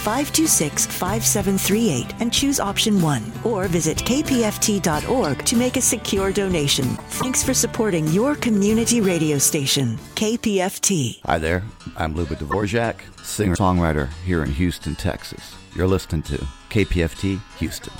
526-5738 and choose option 1. Or visit kpft.org to make a secure donation. Thanks for supporting your community radio station, KPFT. Hi there, I'm Luba Dvorak, singer-songwriter here in Houston, Texas. You're listening to KPFT Houston.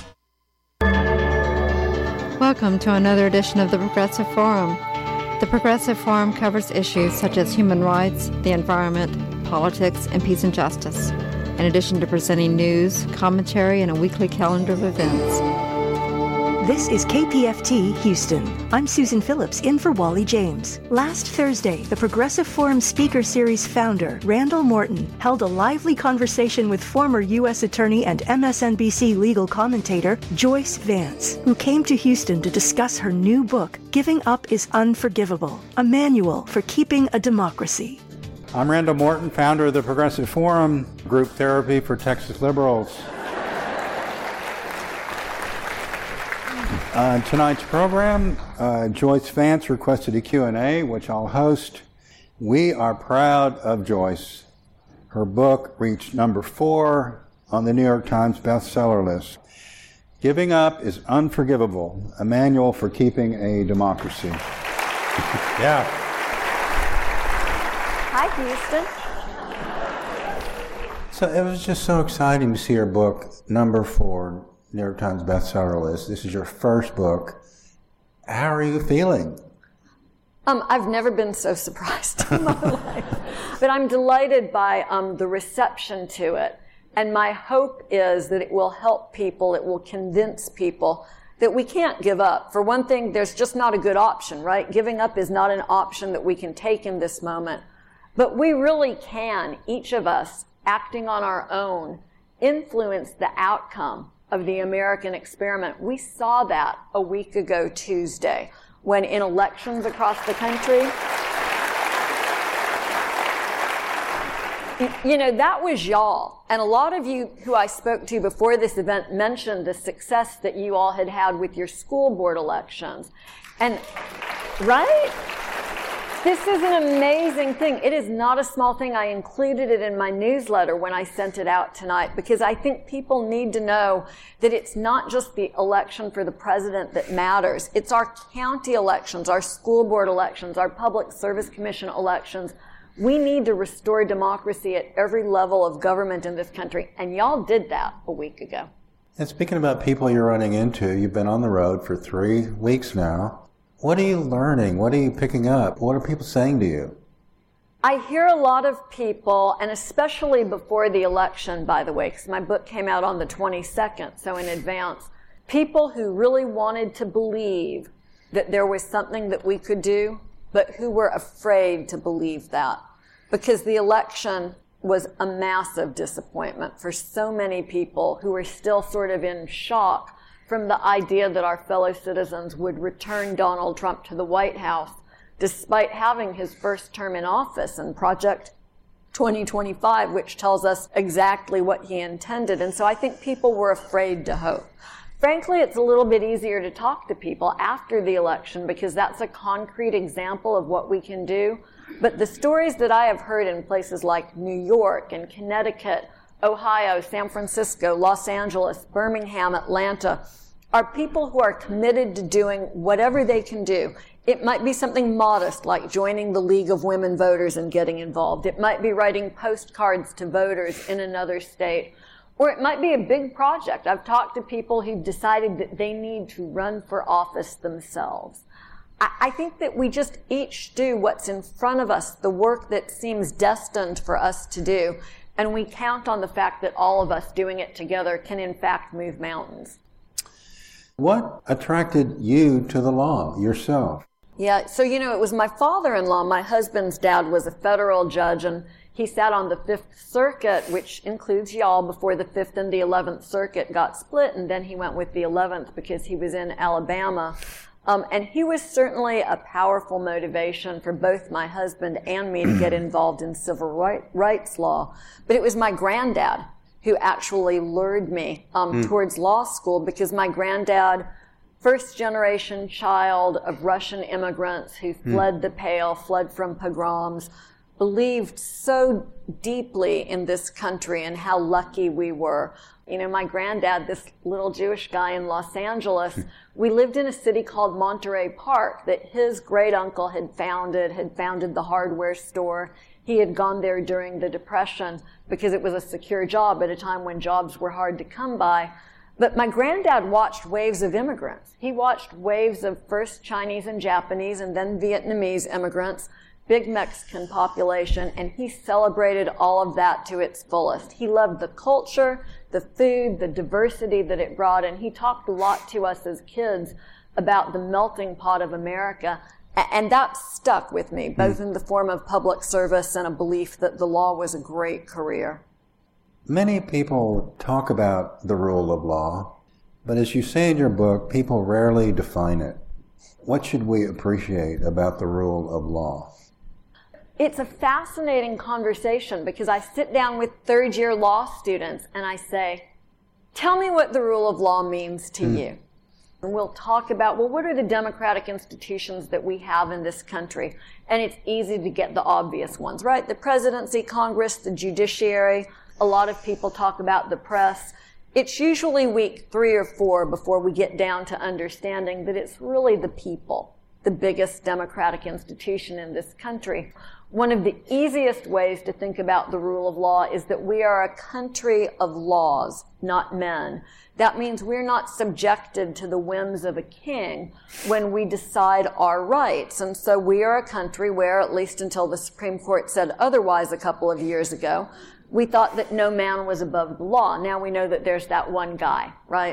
Welcome to another edition of the Progressive Forum. The Progressive Forum covers issues such as human rights, the environment, politics, and peace and justice, in addition to presenting news, commentary, and a weekly calendar of events. This is KPFT Houston. I'm Susan Phillips, in for Wally James. Last Thursday, the Progressive Forum Speaker Series founder, Randall Morton, held a lively conversation with former U.S. Attorney and MSNBC legal commentator Joyce Vance, who came to Houston to discuss her new book, Giving Up is Unforgivable, a manual for keeping a democracy. I'm Randall Morton, founder of the Progressive Forum, group therapy for Texas liberals. Tonight's program, Joyce Vance requested a Q&A, which I'll host. We are proud of Joyce. Her book reached number 4 on the New York Times bestseller list. Giving Up is Unforgivable, a manual for keeping a democracy. Yeah. Hi, Houston. So it was just so exciting to see her book, number 4, New York Times bestseller list. This is your first book. How are you feeling? I've never been so surprised in my life. But I'm delighted by the reception to it. And my hope is that it will help people, it will convince people that we can't give up. For one thing, there's just not a good option, right? Giving up is not an option that we can take in this moment. But we really can, each of us, acting on our own, influence the outcome of the American experiment. We saw that a week ago Tuesday, when in elections across the country, you know, that was y'all. And a lot of you who I spoke to before this event mentioned the success that you all had had with your school board elections. And, right? This is an amazing thing. It is not a small thing. I included it in my newsletter when I sent it out tonight because I think people need to know that it's not just the election for the president that matters. It's our county elections, our school board elections, our public service commission elections. We need to restore democracy at every level of government in this country, and y'all did that a week ago. And speaking about people you're running into, you've been on the road for 3 weeks now. What are you learning? What are you picking up? What are people saying to you? I hear a lot of people, and especially before the election, by the way, because my book came out on the 22nd, so in advance, people who really wanted to believe that there was something that we could do, but who were afraid to believe that, because the election was a massive disappointment for so many people who were still sort of in shock from the idea that our fellow citizens would return Donald Trump to the White House despite having his first term in office and Project 2025, which tells us exactly what he intended. And so I think people were afraid to hope. Frankly, it's a little bit easier to talk to people after the election because that's a concrete example of what we can do. But the stories that I have heard in places like New York and Connecticut, Ohio, San Francisco, Los Angeles, Birmingham, Atlanta, are people who are committed to doing whatever they can do. It might be something modest like joining the League of Women Voters and getting involved. It might be writing postcards to voters in another state. Or it might be a big project. I've talked to people who've decided that they need to run for office themselves. I think that we just each do what's in front of us, the work that seems destined for us to do, and we count on the fact that all of us doing it together can in fact move mountains. What attracted you to the law yourself? Yeah, so it was my father-in-law. My husband's dad was a federal judge, and he sat on the 5th Circuit, which includes y'all, before the 5th and the 11th Circuit got split, and then he went with the 11th because he was in Alabama. And he was certainly a powerful motivation for both my husband and me to get involved in civil rights law. But it was my granddad who actually lured me towards law school, because my granddad, first-generation child of Russian immigrants who fled the Pale, fled from pogroms, believed so deeply in this country and how lucky we were. You know, my granddad, this little Jewish guy in Los Angeles, we lived in a city called Monterey Park that his great uncle had founded the hardware store. He had gone there during the Depression because it was a secure job at a time when jobs were hard to come by. But my granddad watched waves of immigrants. He watched waves of first Chinese and Japanese and then Vietnamese immigrants, big Mexican population, and he celebrated all of that to its fullest. He loved the culture, the food, the diversity that it brought, and he talked a lot to us as kids about the melting pot of America, and that stuck with me, both in the form of public service and a belief that the law was a great career. Many people talk about the rule of law, but as you say in your book, people rarely define it. What should we appreciate about the rule of law? It's a fascinating conversation because I sit down with third-year law students and I say, tell me what the rule of law means to you. And we'll talk about, well, what are the democratic institutions that we have in this country? And it's easy to get the obvious ones, right? The presidency, Congress, the judiciary. A lot of people talk about the press. It's usually week 3 or 4 before we get down to understanding that it's really the people, the biggest democratic institution in this country. One of the easiest ways to think about the rule of law is that we are a country of laws, not men. That means we're not subjected to the whims of a king when we decide our rights. And so we are a country where, at least until the Supreme Court said otherwise a couple of years ago, we thought that no man was above the law. Now we know that there's that one guy, right?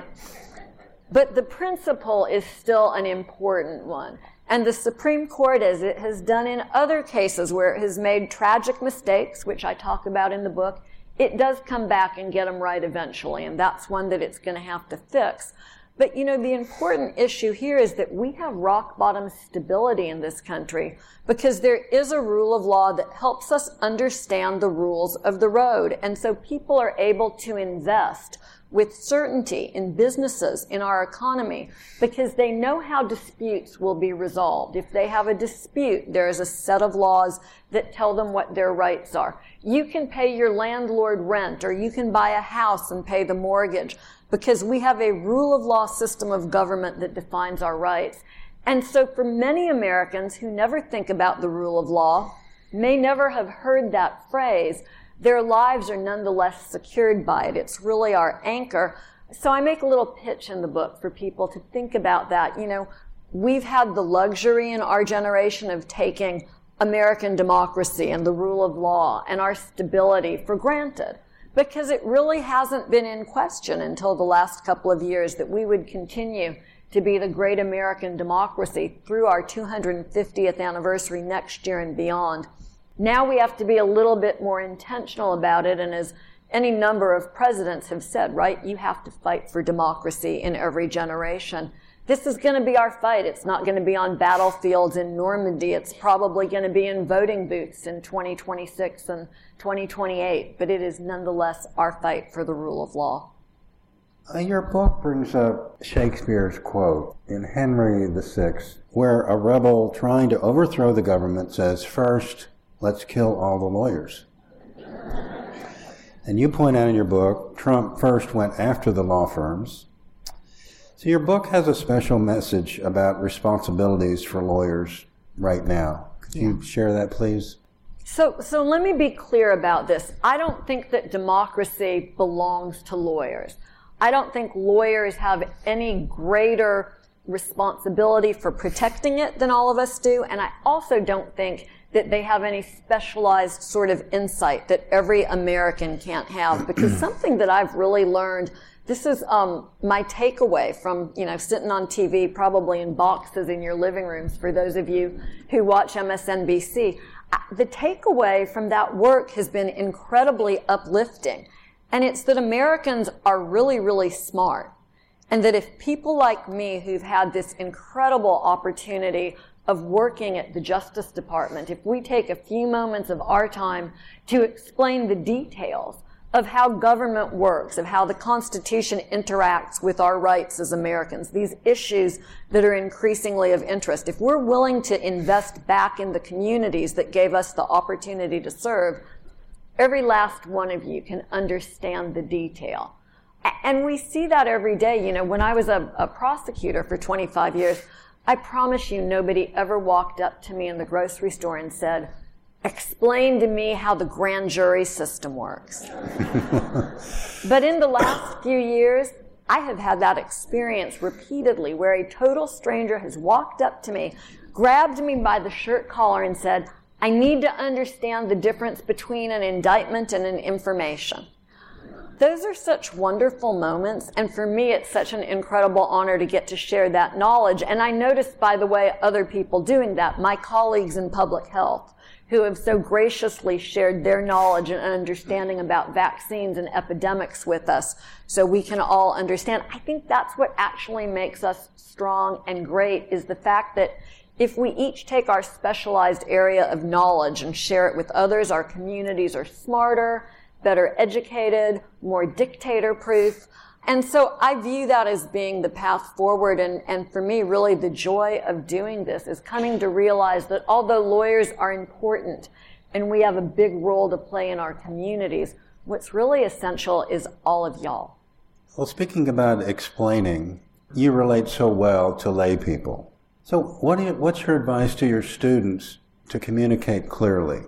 But the principle is still an important one. And the Supreme Court, as it has done in other cases where it has made tragic mistakes, which I talk about in the book, it does come back and get them right eventually, and that's one that it's going to have to fix. But, you know, the important issue here is that we have rock-bottom stability in this country because there is a rule of law that helps us understand the rules of the road. And so people are able to invest with certainty in businesses, in our economy, because they know how disputes will be resolved. If they have a dispute, there is a set of laws that tell them what their rights are. You can pay your landlord rent, or you can buy a house and pay the mortgage, because we have a rule of law system of government that defines our rights. And so for many Americans who never think about the rule of law, may never have heard that phrase, their lives are nonetheless secured by it. It's really our anchor. So I make a little pitch in the book for people to think about that. You know, we've had the luxury in our generation of taking American democracy and the rule of law and our stability for granted, because it really hasn't been in question until the last couple of years that we would continue to be the great American democracy through our 250th anniversary next year and beyond. Now we have to be a little bit more intentional about it, and as any number of presidents have said, right, you have to fight for democracy in every generation. This is going to be our fight. It's not going to be on battlefields in Normandy. It's probably going to be in voting booths in 2026 and 2028, but it is nonetheless our fight for the rule of law. Your book brings up Shakespeare's quote in Henry VI, where a rebel trying to overthrow the government says, "First, let's kill all the lawyers." And you point out in your book, Trump first went after the law firms. So your book has a special message about responsibilities for lawyers right now. Could you share that, please? So let me be clear about this. I don't think that democracy belongs to lawyers. I don't think lawyers have any greater responsibility for protecting it than all of us do, and I also don't think that they have any specialized sort of insight that every American can't have, because something that I've really learned, this is my takeaway from, sitting on TV, probably in boxes in your living rooms for those of you who watch MSNBC. The takeaway from that work has been incredibly uplifting, and it's that Americans are really, really smart, and that if people like me who've had this incredible opportunity of working at the Justice Department, if we take a few moments of our time to explain the details of how government works, of how the Constitution interacts with our rights as Americans, these issues that are increasingly of interest. If we're willing to invest back in the communities that gave us the opportunity to serve, every last one of you can understand the detail. And we see that every day. You know, when I was a prosecutor for 25 years, I promise you nobody ever walked up to me in the grocery store and said, "Explain to me how the grand jury system works." But in the last few years, I have had that experience repeatedly where a total stranger has walked up to me, grabbed me by the shirt collar and said, "I need to understand the difference between an indictment and an information." Those are such wonderful moments, and for me it's such an incredible honor to get to share that knowledge. And I noticed, by the way, other people doing that, my colleagues in public health, who have so graciously shared their knowledge and understanding about vaccines and epidemics with us so we can all understand. I think that's what actually makes us strong and great, is the fact that if we each take our specialized area of knowledge and share it with others, our communities are smarter, better educated, more dictator-proof. And so I view that as being the path forward. And for me, really, the joy of doing this is coming to realize that although lawyers are important and we have a big role to play in our communities, what's really essential is all of y'all. Well, speaking about explaining, you relate so well to lay people. So what's your advice to your students to communicate clearly?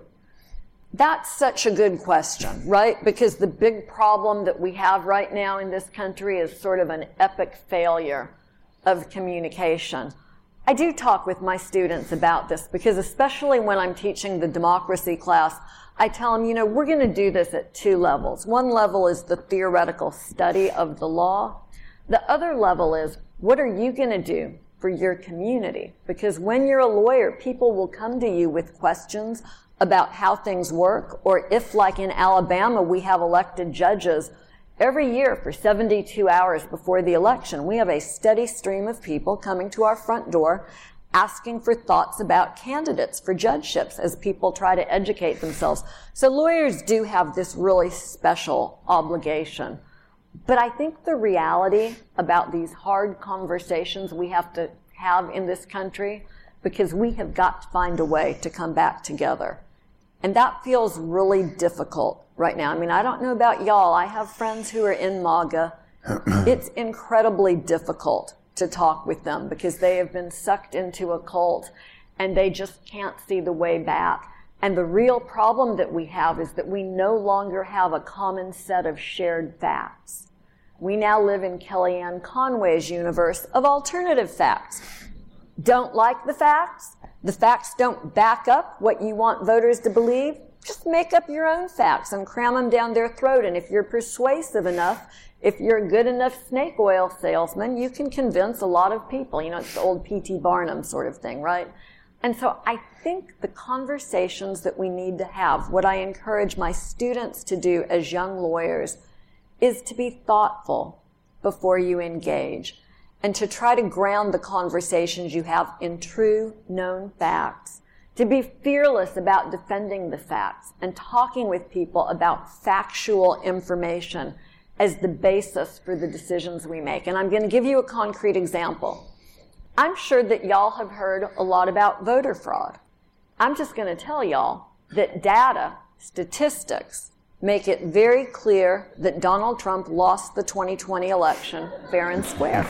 That's such a good question, right? Because the big problem that we have right now in this country is sort of an epic failure of communication. I do talk with my students about this because especially when I'm teaching the democracy class, I tell them, you know, we're going to do this at two levels. One level is the theoretical study of the law. The other level is, what are you going to do for your community? Because when you're a lawyer, people will come to you with questions about how things work, or if, like in Alabama, we have elected judges every year for 72 hours before the election. We have a steady stream of people coming to our front door asking for thoughts about candidates for judgeships as people try to educate themselves. So lawyers do have this really special obligation. But I think the reality about these hard conversations we have to have in this country, because we have got to find a way to come back together. And that feels really difficult right now. I mean, I don't know about y'all. I have friends who are in MAGA. It's incredibly difficult to talk with them because they have been sucked into a cult and they just can't see the way back. And the real problem that we have is that we no longer have a common set of shared facts. We now live in Kellyanne Conway's universe of alternative facts. Don't like the facts? The facts don't back up what you want voters to believe? Just make up your own facts and cram them down their throat. And if you're persuasive enough, if you're a good enough snake oil salesman, you can convince a lot of people. You know, it's the old P.T. Barnum sort of thing, right? And so I think the conversations that we need to have, what I encourage my students to do as young lawyers, is to be thoughtful before you engage, and to try to ground the conversations you have in true, known facts, to be fearless about defending the facts and talking with people about factual information as the basis for the decisions we make. And I'm going to give you a concrete example. I'm sure that y'all have heard a lot about voter fraud. I'm just going to tell y'all that data, statistics, make it very clear that Donald Trump lost the 2020 election fair and square.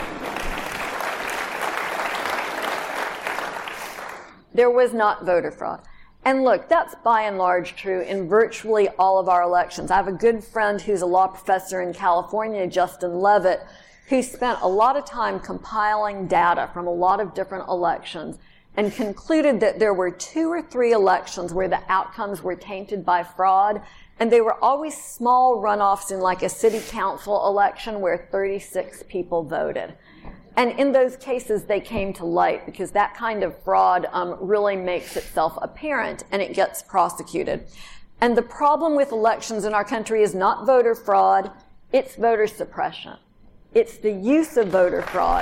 There was not voter fraud. And look, that's by and large true in virtually all of our elections. I have a good friend who's a law professor in California, Justin Levitt, who spent a lot of time compiling data from a lot of different elections and concluded that there were 2 or 3 elections where the outcomes were tainted by fraud. And they were always small runoffs in like a city council election where 36 people voted. And in those cases, they came to light because that kind of fraud really makes itself apparent and it gets prosecuted. And the problem with elections in our country is not voter fraud, it's voter suppression. It's the use of voter fraud.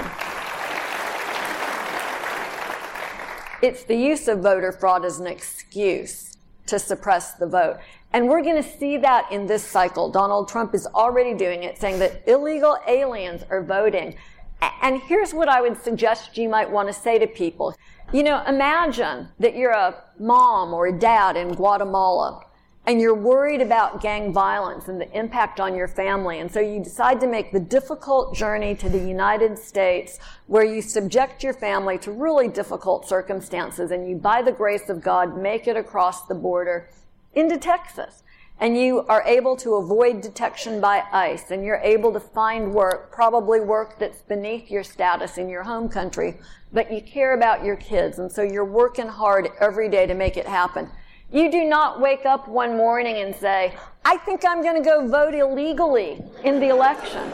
It's the use of voter fraud as an excuse to suppress the vote. And we're going to see that in this cycle. Donald Trump is already doing it, saying that illegal aliens are voting. And here's what I would suggest you might want to say to people. You know, imagine that you're a mom or a dad in Guatemala, and you're worried about gang violence and the impact on your family. And so you decide to make the difficult journey to the United States, where you subject your family to really difficult circumstances, and you, by the grace of God, make it across the border into Texas. And you are able to avoid detection by ICE, and you're able to find work, probably work that's beneath your status in your home country, but you care about your kids, and so you're working hard every day to make it happen. You do not wake up one morning and say, I think I'm going to go vote illegally in the election.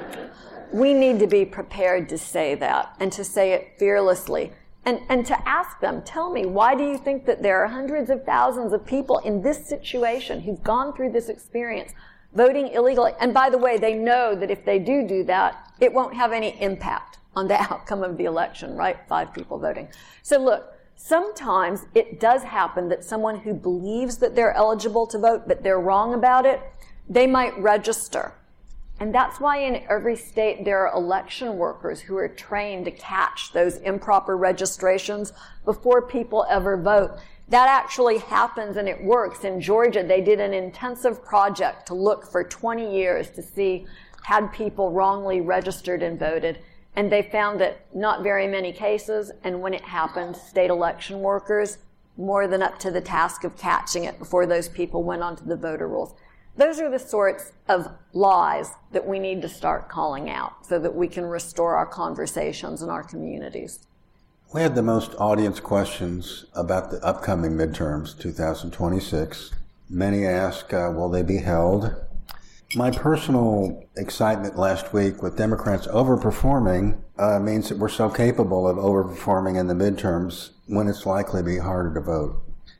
We need to be prepared to say that, and to say it fearlessly. And to ask them, tell me, why do you think that there are hundreds of thousands of people in this situation who've gone through this experience voting illegally? And by the way, they know that if they do that, it won't have any impact on the outcome of the election, right? 5 people voting. So look, sometimes it does happen that someone who believes that they're eligible to vote, but they're wrong about it, they might register. And that's why in every state there are election workers who are trained to catch those improper registrations before people ever vote. That actually happens, and it works. In Georgia, they did an intensive project to look for 20 years to see had people wrongly registered and voted. And they found that not very many cases, and when it happened, state election workers more than up to the task of catching it before those people went onto the voter rolls. Those are the sorts of lies that we need to start calling out so that we can restore our conversations in our communities. We had the most audience questions about the upcoming midterms, 2026. Many ask, will they be held? My personal excitement last week with Democrats overperforming means that we're so capable of overperforming in the midterms when it's likely to be harder to vote.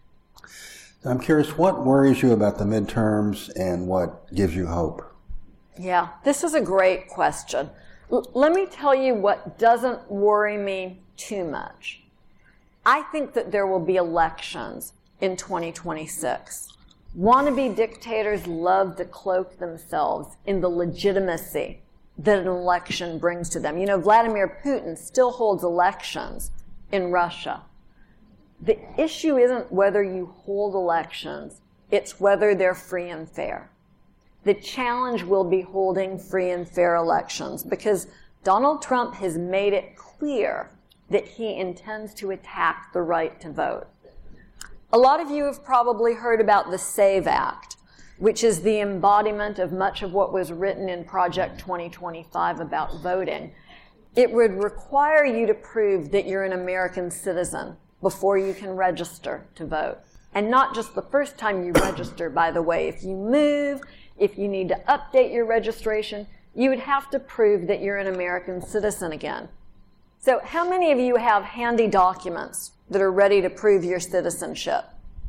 I'm curious, what worries you about the midterms and what gives you hope? Yeah, this is a great question. Let me tell you what doesn't worry me too much. I think that there will be elections in 2026. Wannabe dictators love to cloak themselves in the legitimacy that an election brings to them. You know, Vladimir Putin still holds elections in Russia. The issue isn't whether you hold elections, it's whether they're free and fair. The challenge will be holding free and fair elections, because Donald Trump has made it clear that he intends to attack the right to vote. A lot of you have probably heard about the SAVE Act, which is the embodiment of much of what was written in Project 2025 about voting. It would require you to prove that you're an American citizen before you can register to vote. And not just the first time you register, by the way. If you move, if you need to update your registration, you would have to prove that you're an American citizen again. So how many of you have handy documents that are ready to prove your citizenship?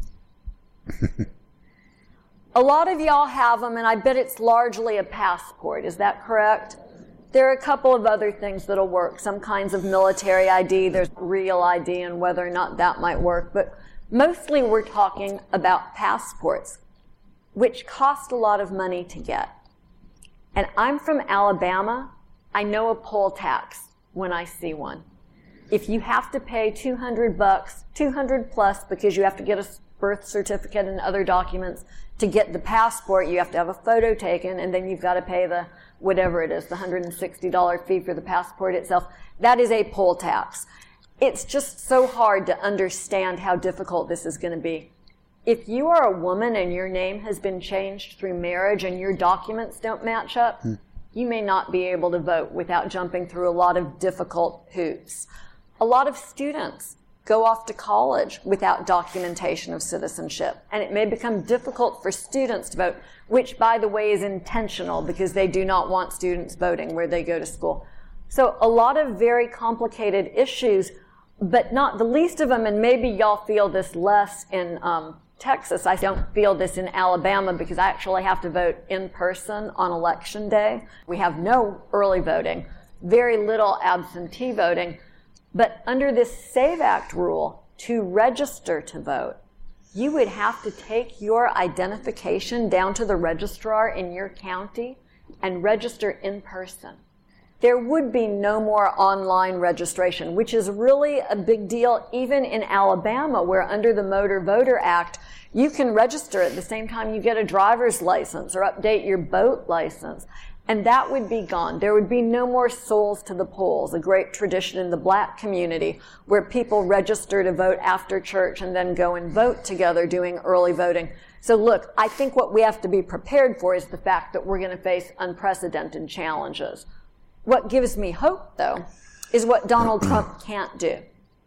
A lot of y'all have them, and I bet it's largely a passport. Is that correct? There are a couple of other things that'll work. Some kinds of military ID, there's real ID, and whether or not that might work. But mostly we're talking about passports, which cost a lot of money to get. And I'm from Alabama. I know a poll tax when I see one. If you have to pay $200, $200 plus, because you have to get a birth certificate and other documents to get the passport, you have to have a photo taken, and then you've got to pay the whatever it is, the $160 fee for the passport itself. That is a poll tax. It's just so hard to understand how difficult this is going to be. If you are a woman and your name has been changed through marriage and your documents don't match up, you may not be able to vote without jumping through a lot of difficult hoops. A lot of students go off to college without documentation of citizenship, and it may become difficult for students to vote, which, by the way, is intentional because they do not want students voting where they go to school. So a lot of very complicated issues, but not the least of them, and maybe y'all feel this less in Texas. I don't feel this in Alabama because I actually have to vote in person on election day. We have no early voting, very little absentee voting. But under this SAVE Act rule, to register to vote, you would have to take your identification down to the registrar in your county and register in person. There would be no more online registration, which is really a big deal even in Alabama, where under the Motor Voter Act, you can register at the same time you get a driver's license or update your boat license. And that would be gone. There would be no more souls to the polls, a great tradition in the black community where people register to vote after church and then go and vote together doing early voting. So look, I think what we have to be prepared for is the fact that we're going to face unprecedented challenges. What gives me hope, though, is what Donald Trump can't do.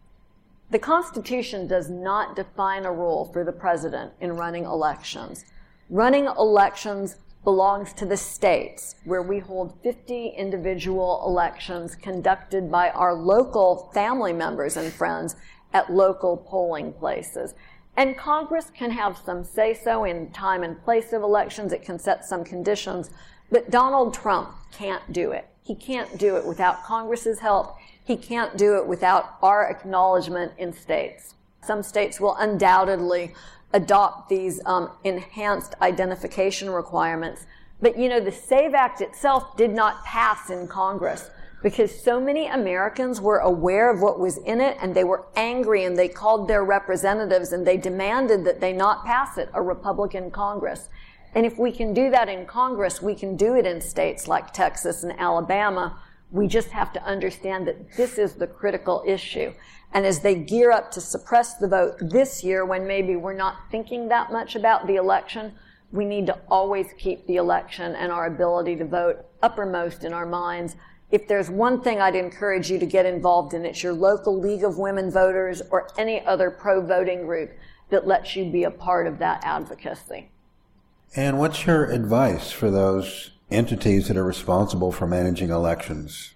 The Constitution does not define a role for the president in running elections. Running elections belongs to the states, where we hold 50 individual elections conducted by our local family members and friends at local polling places. And Congress can have some say-so in time and place of elections. It can set some conditions. But Donald Trump can't do it. He can't do it without Congress's help. He can't do it without our acknowledgement in states. Some states will undoubtedly adopt these enhanced identification requirements. But, you know, the SAVE Act itself did not pass in Congress because so many Americans were aware of what was in it, and they were angry, and they called their representatives, and they demanded that they not pass it, a Republican Congress. And if we can do that in Congress, we can do it in states like Texas and Alabama. We just have to understand that this is the critical issue. And as they gear up to suppress the vote this year, when maybe we're not thinking that much about the election, we need to always keep the election and our ability to vote uppermost in our minds. If there's one thing I'd encourage you to get involved in, it's your local League of Women Voters or any other pro-voting group that lets you be a part of that advocacy. And what's your advice for those entities that are responsible for managing elections?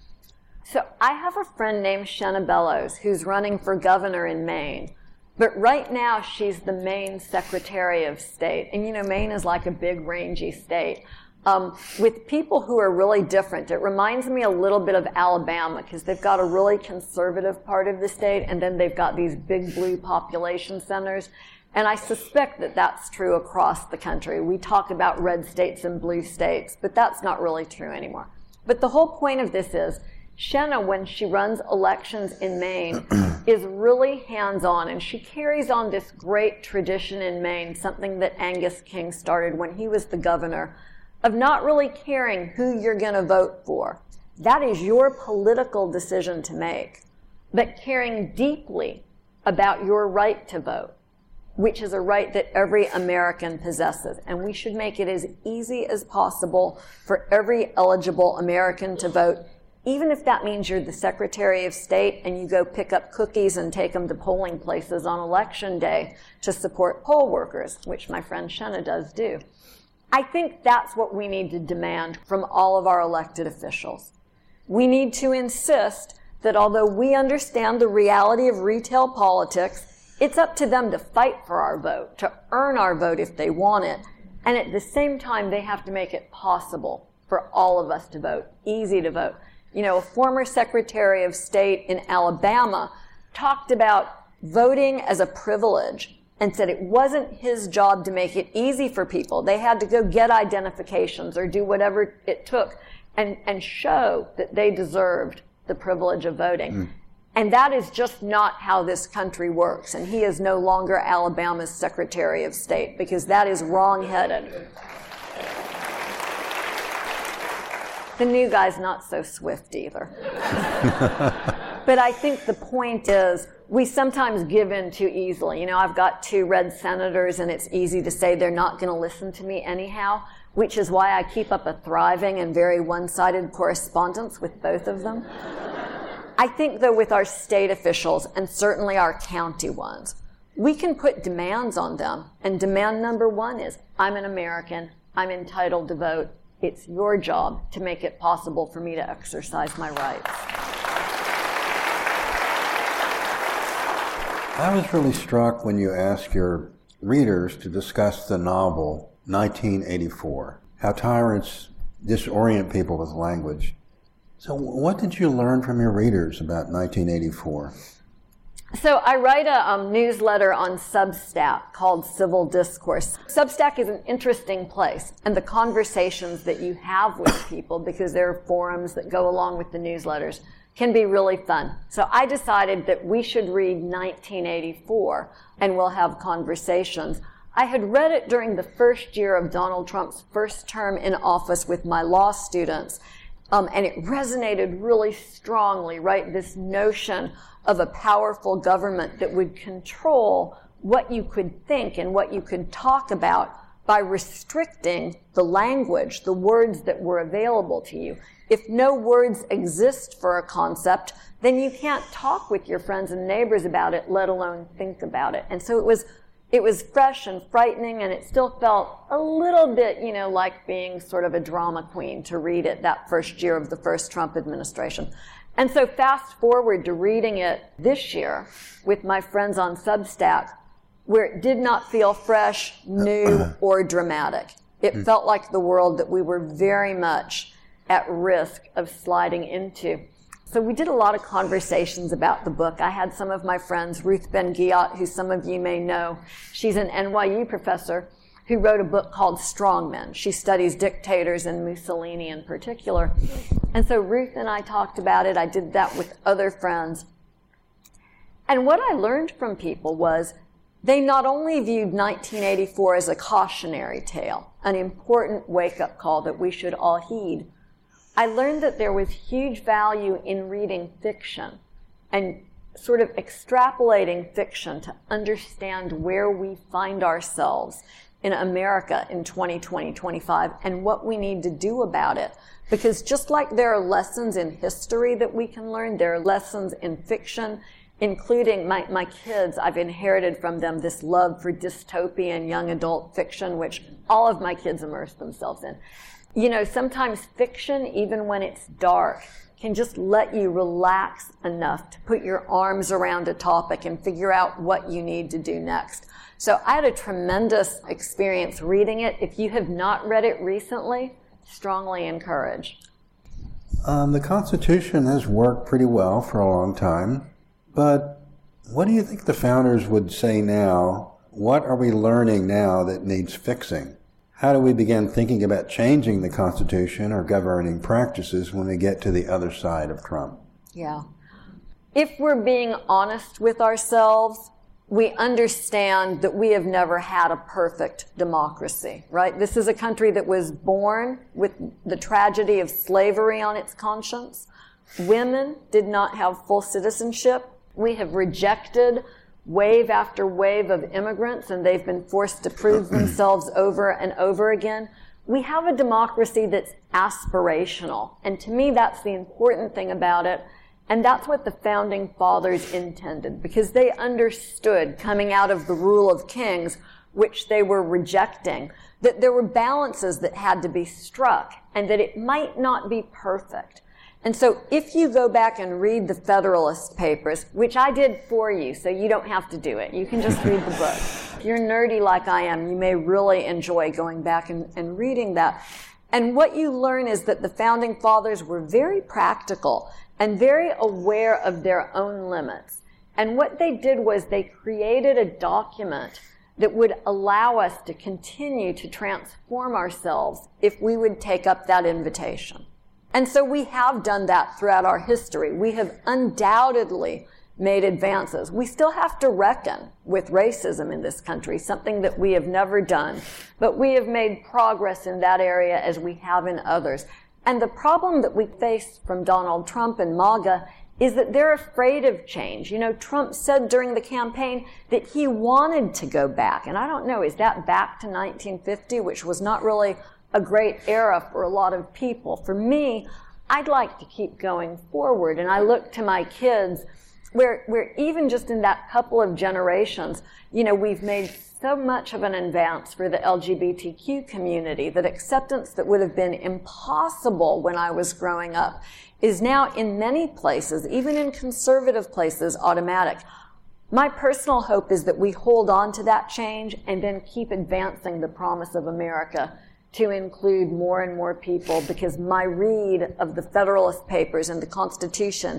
So I have a friend named Shenna Bellows who's running for governor in Maine. But right now she's the Maine Secretary of State. And you know, Maine is like a big rangy state with people who are really different. It reminds me a little bit of Alabama because they've got a really conservative part of the state and then they've got these big blue population centers. And I suspect that that's true across the country. We talk about red states and blue states, but that's not really true anymore. But the whole point of this is, Shenna, when she runs elections in Maine, is really hands-on, and she carries on this great tradition in Maine, something that Angus King started when he was the governor, of not really caring who you're going to vote for. That is your political decision to make, but caring deeply about your right to vote, which is a right that every American possesses. And we should make it as easy as possible for every eligible American to vote, even if that means you're the Secretary of State and you go pick up cookies and take them to polling places on Election Day to support poll workers, which my friend Shenna does do. I think that's what we need to demand from all of our elected officials. We need to insist that although we understand the reality of retail politics, it's up to them to fight for our vote, to earn our vote if they want it. And at the same time, they have to make it possible for all of us to vote, easy to vote. You know, a former Secretary of State in Alabama talked about voting as a privilege and said it wasn't his job to make it easy for people. They had to go get identifications or do whatever it took and show that they deserved the privilege of voting. And that is just not how this country works. And he is no longer Alabama's Secretary of State because that is wrong-headed. The new guy's not so swift either. But I think the point is we sometimes give in too easily. You know, I've got 2 red senators and it's easy to say they're not going to listen to me anyhow, which is why I keep up a thriving and very one-sided correspondence with both of them. I think, though, with our state officials, and certainly our county ones, we can put demands on them. And demand number 1 is, I'm an American, I'm entitled to vote. It's your job to make it possible for me to exercise my rights. I was really struck when you asked your readers to discuss the novel 1984, how tyrants disorient people with language. So what did you learn from your readers about 1984? So I write a newsletter on Substack called Civil Discourse. Substack is an interesting place, and the conversations that you have with people, because there are forums that go along with the newsletters, can be really fun. So I decided that we should read 1984, and we'll have conversations. I had read it during the first year of Donald Trump's first term in office with my law students, and it resonated really strongly, right? This notion of a powerful government that would control what you could think and what you could talk about by restricting the language, the words that were available to you. If no words exist for a concept, then you can't talk with your friends and neighbors about it, let alone think about it. And so it was fresh and frightening, and it still felt a little bit, like being sort of a drama queen to read it that first year of the first Trump administration. And so fast forward to reading it this year with my friends on Substack, where it did not feel fresh, new, or dramatic. It felt like the world that we were very much at risk of sliding into. So we did a lot of conversations about the book. I had some of my friends, Ruth Ben-Ghiat, who some of you may know. She's an NYU professor who wrote a book called Strongmen. She studies dictators and Mussolini in particular. And so Ruth and I talked about it. I did that with other friends. And what I learned from people was they not only viewed 1984 as a cautionary tale, an important wake-up call that we should all heed. I learned that there was huge value in reading fiction and sort of extrapolating fiction to understand where we find ourselves in America in 2020-25 and what we need to do about it. Because just like there are lessons in history that we can learn, there are lessons in fiction, including my kids. I've inherited from them this love for dystopian young adult fiction, which all of my kids immerse themselves in. Sometimes fiction, even when it's dark, can just let you relax enough to put your arms around a topic and figure out what you need to do next. So I had a tremendous experience reading it. If you have not read it recently, strongly encourage. The Constitution has worked pretty well for a long time, but what do you think the founders would say now? What are we learning now that needs fixing? How do we begin thinking about changing the Constitution or governing practices when we get to the other side of Trump? Yeah. If we're being honest with ourselves, we understand that we have never had a perfect democracy, right? This is a country that was born with the tragedy of slavery on its conscience. Women did not have full citizenship. We have rejected wave after wave of immigrants, and they've been forced to prove themselves over and over again. We have a democracy that's aspirational, and to me that's the important thing about it. And that's what the Founding Fathers intended, because they understood, coming out of the rule of kings, which they were rejecting, that there were balances that had to be struck, and that it might not be perfect. And so if you go back and read the Federalist Papers, which I did for you, so you don't have to do it, you can just read the book. If you're nerdy like I am, you may really enjoy going back and reading that. And what you learn is that the Founding Fathers were very practical and very aware of their own limits. And what they did was they created a document that would allow us to continue to transform ourselves if we would take up that invitation. And so we have done that throughout our history. We have undoubtedly made advances. We still have to reckon with racism in this country, something that we have never done. But we have made progress in that area as we have in others. And the problem that we face from Donald Trump and MAGA is that they're afraid of change. Trump said during the campaign that he wanted to go back. And I don't know, is that back to 1950, which was not really a great era for a lot of people? For me, I'd like to keep going forward. And I look to my kids where even just in that couple of generations, we've made so much of an advance for the LGBTQ community that acceptance that would have been impossible when I was growing up is now in many places, even in conservative places, automatic. My personal hope is that we hold on to that change and then keep advancing the promise of America to include more and more people, because my read of the Federalist Papers and the Constitution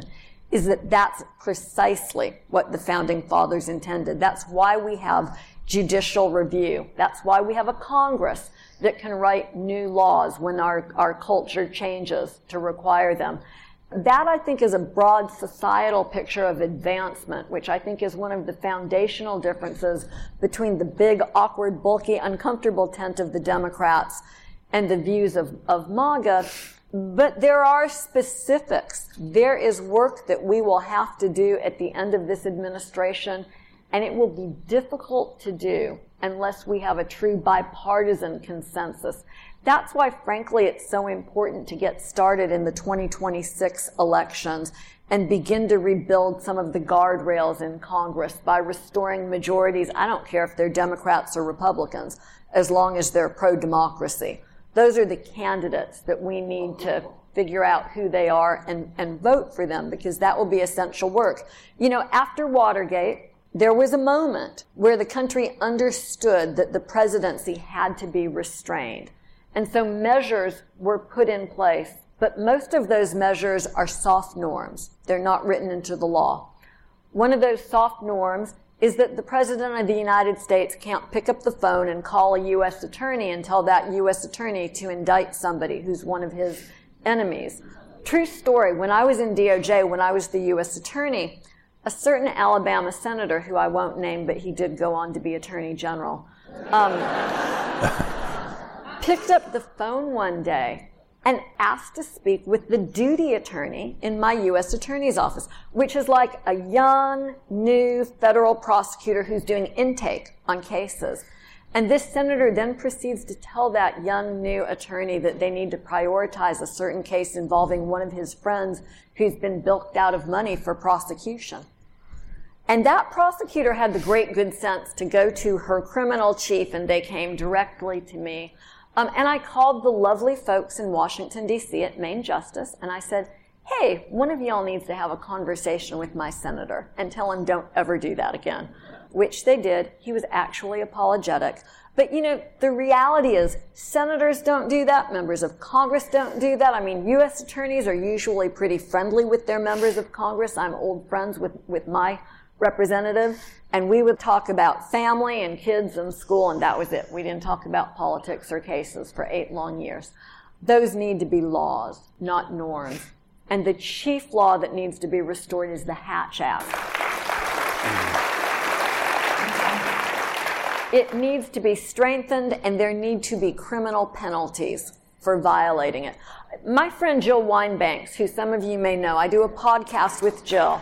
is that that's precisely what the Founding Fathers intended. That's why we have judicial review. That's why we have a Congress that can write new laws when our culture changes to require them. That, I think, is a broad societal picture of advancement, which I think is one of the foundational differences between the big, awkward, bulky, uncomfortable tent of the Democrats and the views of MAGA. But there are specifics. There is work that we will have to do at the end of this administration, and it will be difficult to do unless we have a true bipartisan consensus. That's why, frankly, it's so important to get started in the 2026 elections and begin to rebuild some of the guardrails in Congress by restoring majorities. I don't care if they're Democrats or Republicans, as long as they're pro-democracy. Those are the candidates that we need to figure out who they are and vote for them, because that will be essential work. You know, after Watergate, there was a moment where the country understood that the presidency had to be restrained. And so measures were put in place, but most of those measures are soft norms. They're not written into the law. One of those soft norms is that the President of the United States can't pick up the phone and call a U.S. attorney and tell that U.S. attorney to indict somebody who's one of his enemies. True story, when I was in DOJ, when I was the U.S. attorney, a certain Alabama senator, who I won't name, but he did go on to be Attorney General, picked up the phone one day and asked to speak with the duty attorney in my U.S. Attorney's office, which is like a young, new federal prosecutor who's doing intake on cases. And this senator then proceeds to tell that young, new attorney that they need to prioritize a certain case involving one of his friends who's been bilked out of money for prosecution. And that prosecutor had the great good sense to go to her criminal chief, and they came directly to me. And I called the lovely folks in Washington, D.C. at Main Justice, and I said, hey, one of y'all needs to have a conversation with my senator and tell him don't ever do that again, which they did. He was actually apologetic. But, you know, the reality is senators don't do that. Members of Congress don't do that. I mean, U.S. attorneys are usually pretty friendly with their members of Congress. I'm old friends with my representative, and we would talk about family and kids and school, and that was it. We didn't talk about politics or cases for 8 long years. Those need to be laws, not norms. And the chief law that needs to be restored is the Hatch Act. It needs to be strengthened, and there need to be criminal penalties for violating it. My friend Jill Wine-Banks, who some of you may know, I do a podcast with Jill.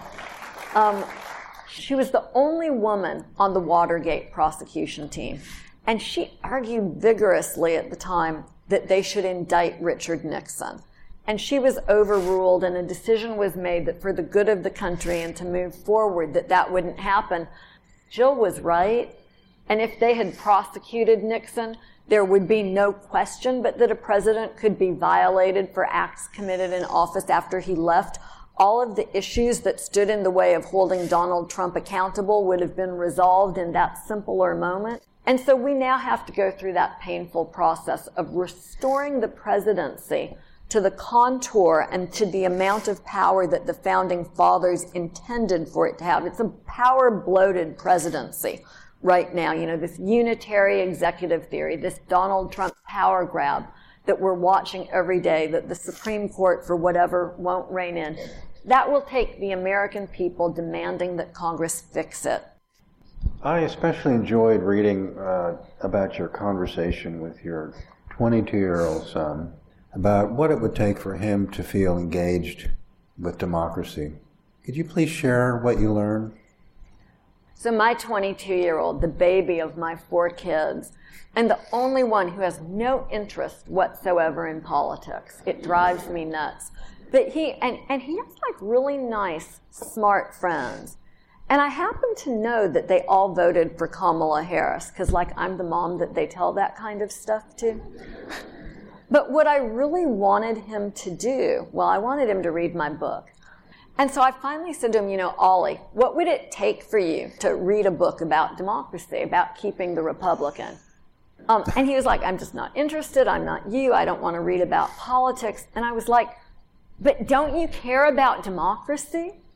She was the only woman on the Watergate prosecution team, and she argued vigorously at the time that they should indict Richard Nixon. And she was overruled, and a decision was made that for the good of the country and to move forward, that wouldn't happen. Jill was right, and if they had prosecuted Nixon, there would be no question but that a president could be violated for acts committed in office after he left. All of the issues that stood in the way of holding Donald Trump accountable would have been resolved in that simpler moment. And so we now have to go through that painful process of restoring the presidency to the contour and to the amount of power that the Founding Fathers intended for it to have. It's a power-bloated presidency right now. You know, this unitary executive theory, this Donald Trump power grab that we're watching every day, that the Supreme Court, for whatever, won't rein in. That will take the American people demanding that Congress fix it. I especially enjoyed reading about your conversation with your 22-year-old son about what it would take for him to feel engaged with democracy. Could you please share what you learned? So my 22-year-old, the baby of my 4 kids, and the only one who has no interest whatsoever in politics. It drives me nuts. But he has like really nice, smart friends. And I happen to know that they all voted for Kamala Harris, because like I'm the mom that they tell that kind of stuff to. But what I really wanted him to do, well, I wanted him to read my book. And so I finally said to him, you know, Ollie, what would it take for you to read a book about democracy, about keeping the Republican? And he was like, I'm just not interested. I'm not you. I don't want to read about politics. And I was like, but don't you care about democracy?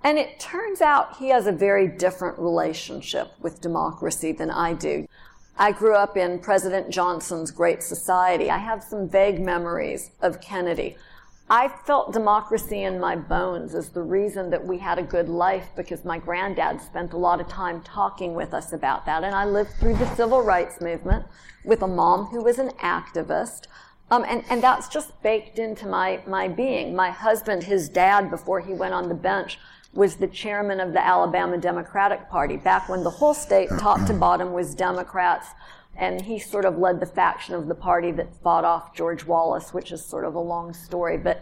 And it turns out he has a very different relationship with democracy than I do. I grew up in President Johnson's Great Society. I have some vague memories of Kennedy. I felt democracy in my bones as the reason that we had a good life, because my granddad spent a lot of time talking with us about that. And I lived through the civil rights movement with a mom who was an activist. And that's just baked into my being. My husband, his dad, before he went on the bench, was the chairman of the Alabama Democratic Party, back when the whole state, top to bottom, was Democrats. And he sort of led the faction of the party that fought off George Wallace, which is sort of a long story. But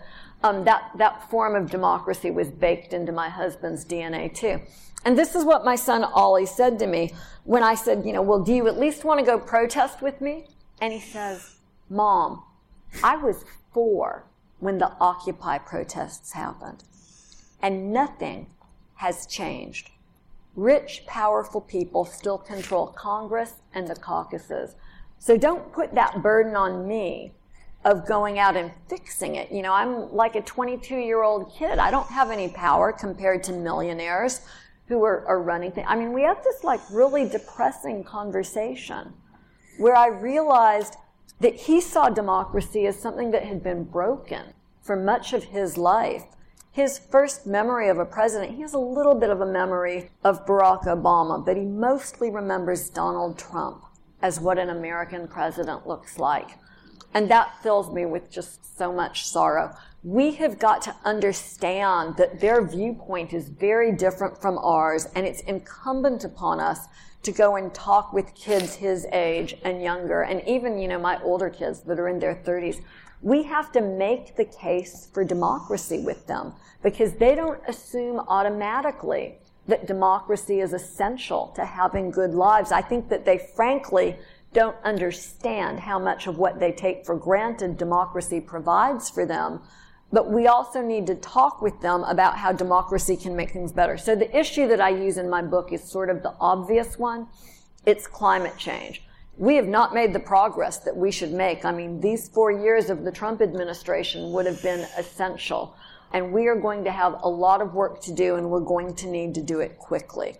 that form of democracy was baked into my husband's DNA, too. And this is what my son Ollie said to me when I said, well, do you at least want to go protest with me? And he says, Mom, I was 4 when the Occupy protests happened. And nothing has changed. Rich, powerful people still control Congress and the caucuses. So don't put that burden on me of going out and fixing it. I'm like a 22-year-old kid. I don't have any power compared to millionaires who are running things. I mean, we had this really depressing conversation where I realized that he saw democracy as something that had been broken for much of his life. His first memory of a president, he has a little bit of a memory of Barack Obama, but he mostly remembers Donald Trump as what an American president looks like. And that fills me with just so much sorrow. We have got to understand that their viewpoint is very different from ours, and it's incumbent upon us to go and talk with kids his age and younger, and even, my older kids that are in their 30s. We have to make the case for democracy with them, because they don't assume automatically that democracy is essential to having good lives. I think that they frankly don't understand how much of what they take for granted democracy provides for them. But we also need to talk with them about how democracy can make things better. So the issue that I use in my book is sort of the obvious one. It's climate change. We have not made the progress that we should make. I mean, these 4 years of the Trump administration would have been essential. And we are going to have a lot of work to do, and we're going to need to do it quickly.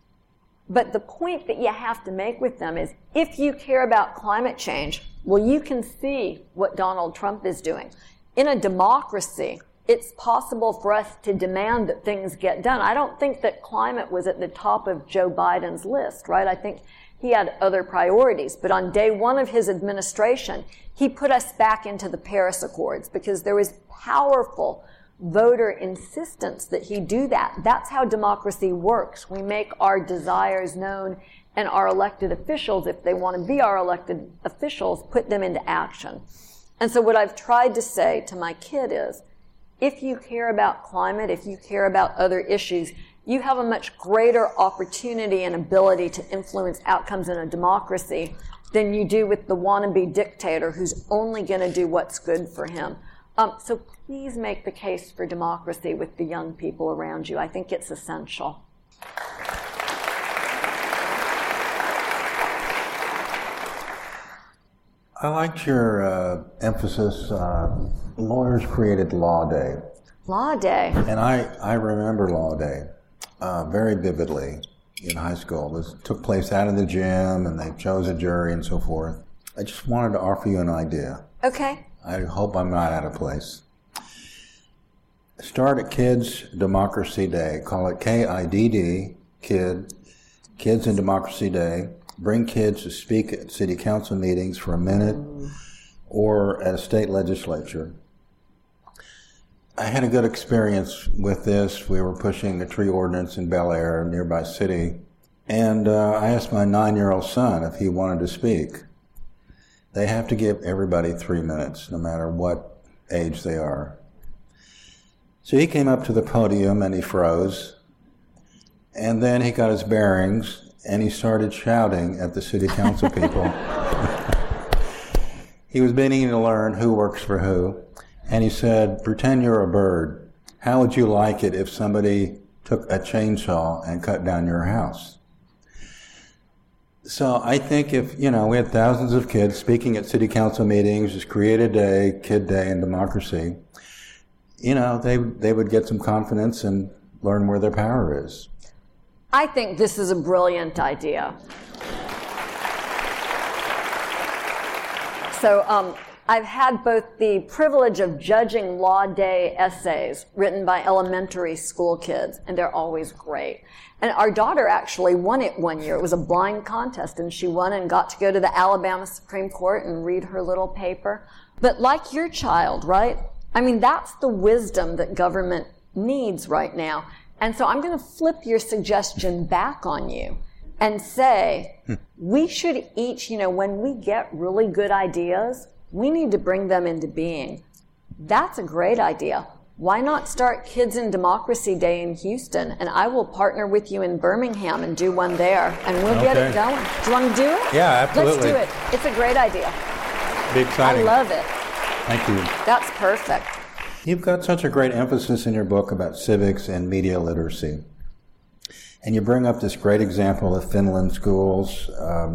But the point that you have to make with them is, if you care about climate change, well, you can see what Donald Trump is doing. In a democracy, it's possible for us to demand that things get done. I don't think that climate was at the top of Joe Biden's list, right? I think he had other priorities. But on day 1 of his administration, he put us back into the Paris Accords because there was powerful voter insistence that he do that. That's how democracy works. We make our desires known, and our elected officials, if they want to be our elected officials, put them into action. And so what I've tried to say to my kid is, if you care about climate, if you care about other issues, you have a much greater opportunity and ability to influence outcomes in a democracy than you do with the wannabe dictator who's only going to do what's good for him. So please make the case for democracy with the young people around you. I think it's essential. I liked your emphasis. Lawyers created Law Day. Law Day. And I remember Law Day very vividly in high school. This took place out in the gym, and they chose a jury and so forth. I just wanted to offer you an idea. Okay. I hope I'm not out of place. Start at Kids Democracy Day. Call it KIDD, Kids and Democracy Day. Bring kids to speak at city council meetings for a minute or at a state legislature. I had a good experience with this. We were pushing the tree ordinance in Bel Air, a nearby city, and I asked my 9-year-old son if he wanted to speak. They have to give everybody 3 minutes, no matter what age they are. So he came up to the podium and he froze, and then he got his bearings and he started shouting at the city council people. He was beginning to learn who works for who, and he said, "Pretend you're a bird. How would you like it if somebody took a chainsaw and cut down your house?" So I think if, we had thousands of kids speaking at city council meetings, just create a day, Kid Day and democracy, they would get some confidence and learn where their power is. I think this is a brilliant idea. So I've had both the privilege of judging Law Day essays written by elementary school kids, and they're always great. And our daughter actually won it one year. It was a blind contest, and she won and got to go to the Alabama Supreme Court and read her little paper. But like your child, right? I mean, that's the wisdom that government needs right now. And so I'm going to flip your suggestion back on you and say, we should each, when we get really good ideas, we need to bring them into being. That's a great idea. Why not start Kids in Democracy Day in Houston? And I will partner with you in Birmingham and do one there, and we'll get it going. Do you want to do it? Yeah, absolutely. Let's do it. It's a great idea. Be exciting. I love it. Thank you. That's perfect. You've got such a great emphasis in your book about civics and media literacy. And you bring up this great example of Finland schools.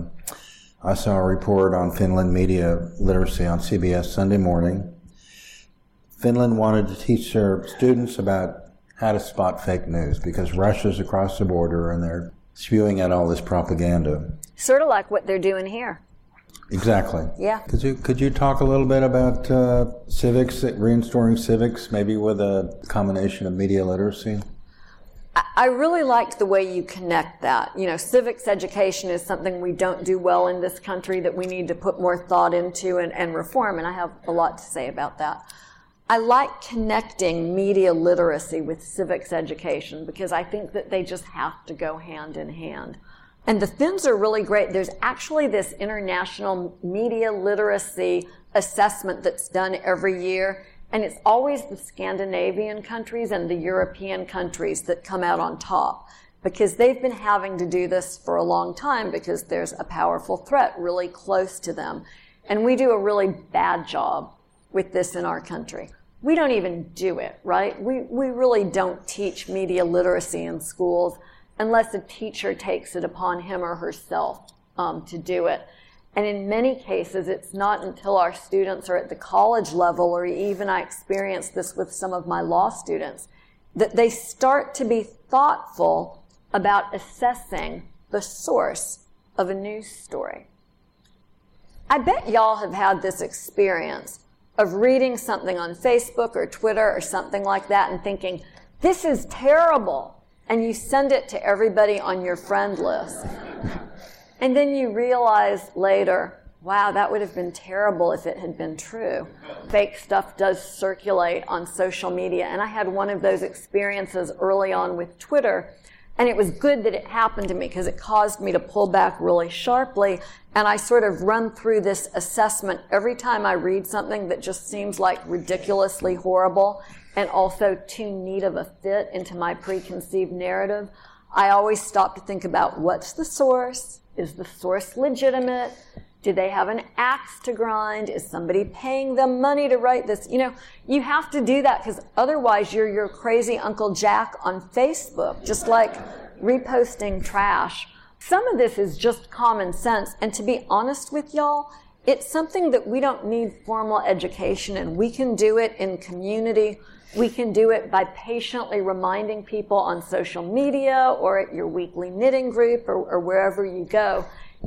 I saw a report on Finland media literacy on CBS Sunday morning. Finland wanted to teach their students about how to spot fake news because Russia's across the border and they're spewing out all this propaganda. Sort of like what they're doing here. Exactly. Yeah. Could you talk a little bit about civics, restoring civics, maybe with a combination of media literacy? I really liked the way you connect that. Civics education is something we don't do well in this country that we need to put more thought into and reform, and I have a lot to say about that. I like connecting media literacy with civics education because I think that they just have to go hand in hand. And the Finns are really great. There's actually this international media literacy assessment that's done every year. And it's always the Scandinavian countries and the European countries that come out on top because they've been having to do this for a long time because there's a powerful threat really close to them. And we do a really bad job with this in our country. We don't even do it, right? We really don't teach media literacy in schools unless a teacher takes it upon him or herself to do it. And in many cases, it's not until our students are at the college level, or even I experienced this with some of my law students, that they start to be thoughtful about assessing the source of a news story. I bet y'all have had this experience of reading something on Facebook or Twitter or something like that and thinking, this is terrible, and you send it to everybody on your friend list. And then you realize later, wow, that would have been terrible if it had been true. Fake stuff does circulate on social media. And I had one of those experiences early on with Twitter. And it was good that it happened to me because it caused me to pull back really sharply. And I sort of run through this assessment every time I read something that just seems like ridiculously horrible and also too neat of a fit into my preconceived narrative. I always stop to think about what's the source? Is the source legitimate? Do they have an axe to grind? Is somebody paying them money to write this? You have to do that because otherwise you're your crazy Uncle Jack on Facebook, just like reposting trash. Some of this is just common sense. And to be honest with y'all, it's something that we don't need formal education in. We can do it in community. We can do it by patiently reminding people on social media or at your weekly knitting group or wherever you go.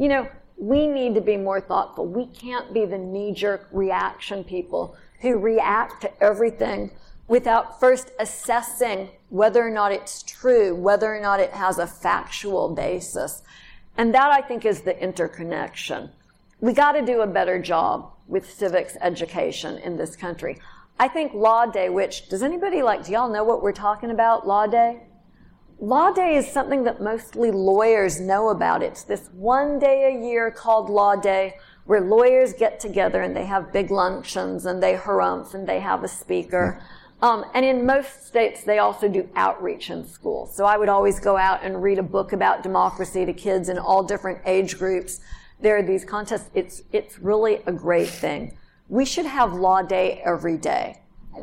We need to be more thoughtful. We can't be the knee-jerk reaction people who react to everything without first assessing whether or not it's true, whether or not it has a factual basis. And that, I think, is the interconnection. We got to do a better job with civics education in this country. I think Law Day, which, do y'all know what we're talking about, Law Day? Law Day is something that mostly lawyers know about. It's this one day a year called Law Day where lawyers get together and they have big luncheons and they harumph and they have a speaker. And in most states, they also do outreach in schools. So I would always go out and read a book about democracy to kids in all different age groups. There are these contests. It's really a great thing. We should have Law Day every day.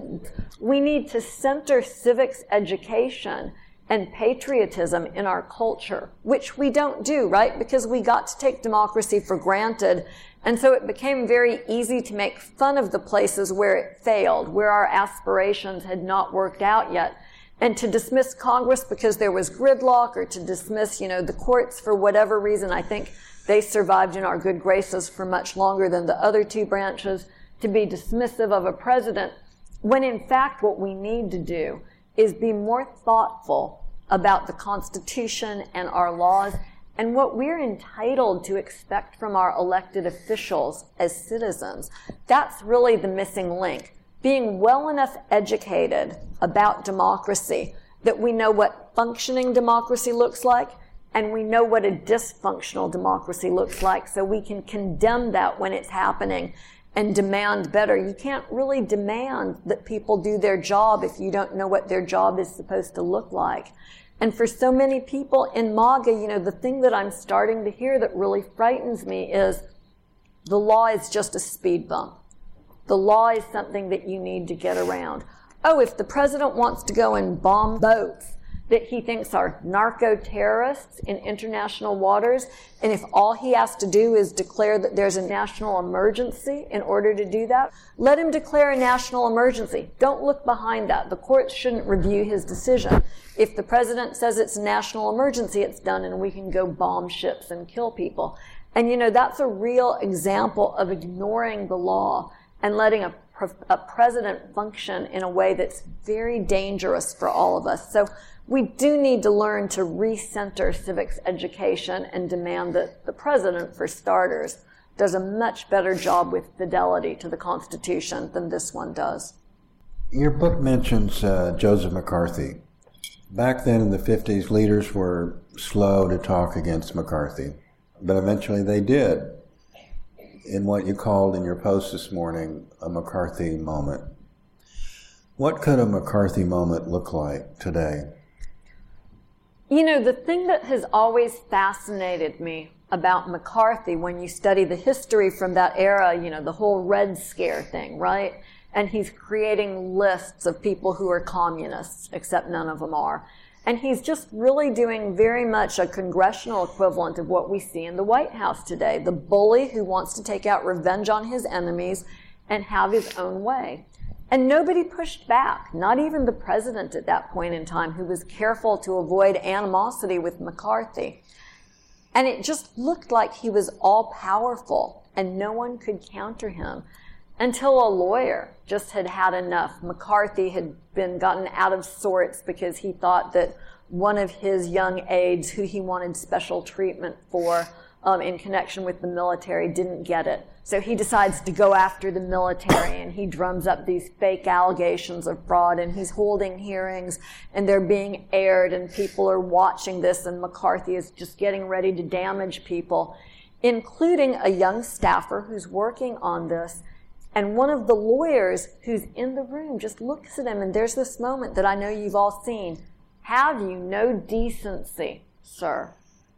We need to center civics education and patriotism in our culture, which we don't do, right? Because we got to take democracy for granted. And so it became very easy to make fun of the places where it failed, where our aspirations had not worked out yet. And to dismiss Congress because there was gridlock, or to dismiss, the courts for whatever reason, I think they survived in our good graces for much longer than the other two branches, to be dismissive of a president, when in fact what we need to do is be more thoughtful about the Constitution and our laws and what we're entitled to expect from our elected officials as citizens. That's really the missing link. Being well enough educated about democracy that we know what functioning democracy looks like, and we know what a dysfunctional democracy looks like, so we can condemn that when it's happening and demand better. You can't really demand that people do their job if you don't know what their job is supposed to look like. And for so many people in MAGA, the thing that I'm starting to hear that really frightens me is the law is just a speed bump. The law is something that you need to get around. Oh, if the president wants to go and bomb boats that he thinks are narco-terrorists in international waters, and if all he has to do is declare that there's a national emergency in order to do that, let him declare a national emergency. Don't look behind that. The courts shouldn't review his decision. If the president says it's a national emergency, it's done, and we can go bomb ships and kill people. And that's a real example of ignoring the law and letting a president function in a way that's very dangerous for all of us. So we do need to learn to recenter civics education and demand that the president, for starters, does a much better job with fidelity to the Constitution than this one does. Your book mentions Joseph McCarthy. Back then in the 50s, leaders were slow to talk against McCarthy, but eventually they did, in what you called in your post this morning a McCarthy moment. What could a McCarthy moment look like today? The thing that has always fascinated me about McCarthy, when you study the history from that era, the whole Red Scare thing, right? And he's creating lists of people who are communists, except none of them are. And he's just really doing very much a congressional equivalent of what we see in the White House today. The bully who wants to take out revenge on his enemies and have his own way. And nobody pushed back, not even the president at that point in time, who was careful to avoid animosity with McCarthy. And it just looked like he was all-powerful and no one could counter him until a lawyer just had had enough. McCarthy had been gotten out of sorts because he thought that one of his young aides, who he wanted special treatment for in connection with the military, didn't get it. So he decides to go after the military, and he drums up these fake allegations of fraud, and he's holding hearings, and they're being aired, and people are watching this, and McCarthy is just getting ready to damage people, including a young staffer who's working on this. And one of the lawyers who's in the room just looks at him, and there's this moment that I know you've all seen. Have you no decency, sir?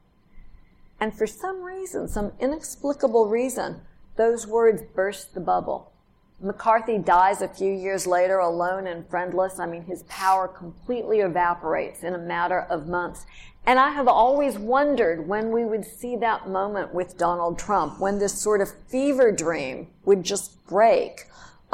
And for some reason, some inexplicable reason, those words burst the bubble. McCarthy dies a few years later, alone and friendless. I mean, his power completely evaporates in a matter of months. And I have always wondered when we would see that moment with Donald Trump, when this sort of fever dream would just break.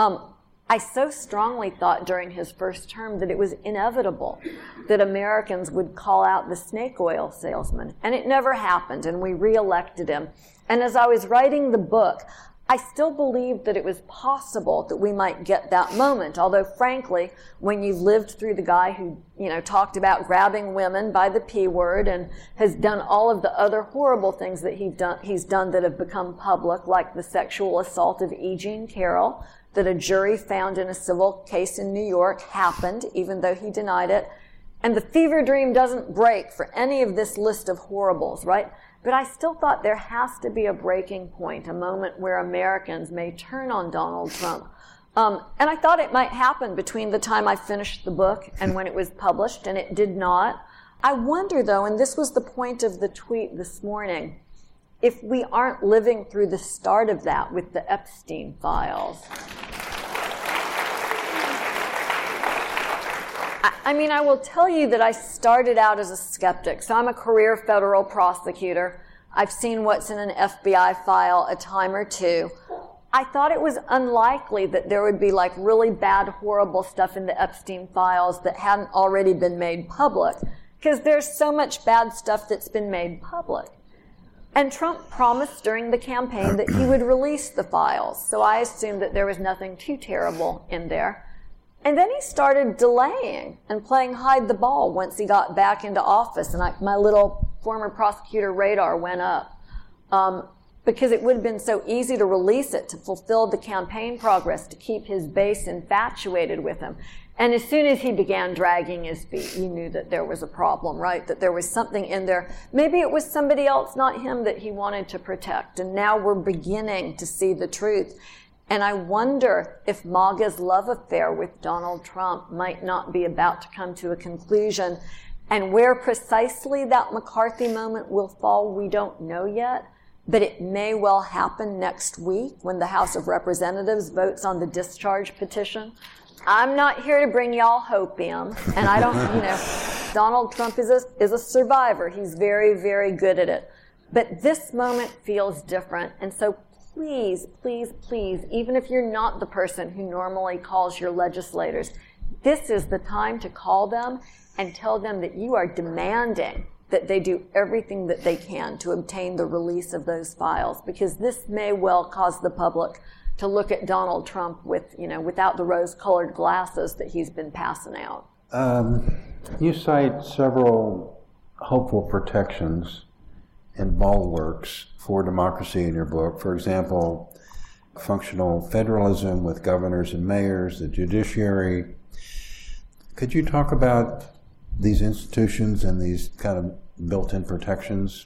I so strongly thought during his first term that it was inevitable that Americans would call out the snake oil salesman. And it never happened, and we reelected him. And as I was writing the book, I still believed that it was possible that we might get that moment. Although, frankly, when you've lived through the guy who, talked about grabbing women by the P word and has done all of the other horrible things that he's done that have become public, like the sexual assault of E. Jean Carroll, that a jury found in a civil case in New York happened, even though he denied it. And the fever dream doesn't break for any of this list of horribles, right? But I still thought there has to be a breaking point, a moment where Americans may turn on Donald Trump. And I thought it might happen between the time I finished the book and when it was published, and it did not. I wonder, though, and this was the point of the tweet this morning, if we aren't living through the start of that with the Epstein files. I will tell you that I started out as a skeptic. So I'm a career federal prosecutor. I've seen what's in an FBI file a time or two. I thought it was unlikely that there would be like really bad, horrible stuff in the Epstein files that hadn't already been made public, because there's so much bad stuff that's been made public. And Trump promised during the campaign that he would release the files, so I assumed that there was nothing too terrible in there. And then he started delaying and playing hide the ball once he got back into office, and my little former prosecutor radar went up. Because it would have been so easy to release it, to fulfill the campaign progress, to keep his base infatuated with him. And as soon as he began dragging his feet, you knew that there was a problem, right? That there was something in there. Maybe it was somebody else, not him, that he wanted to protect. And now we're beginning to see the truth. And I wonder if MAGA's love affair with Donald Trump might not be about to come to a conclusion. And where precisely that McCarthy moment will fall, we don't know yet. But it may well happen next week when the House of Representatives votes on the discharge petition. I'm not here to bring y'all hopium, and I don't, Donald Trump is a survivor. He's very, very good at it. But this moment feels different, and so please, please, please, even if you're not the person who normally calls your legislators, this is the time to call them and tell them that you are demanding that they do everything that they can to obtain the release of those files, because this may well cause the public to look at Donald Trump with, without the rose-colored glasses that he's been passing out. You cite several hopeful protections and bulwarks for democracy in your book. For example, functional federalism with governors and mayors, the judiciary. Could you talk about these institutions and these kind of built-in protections?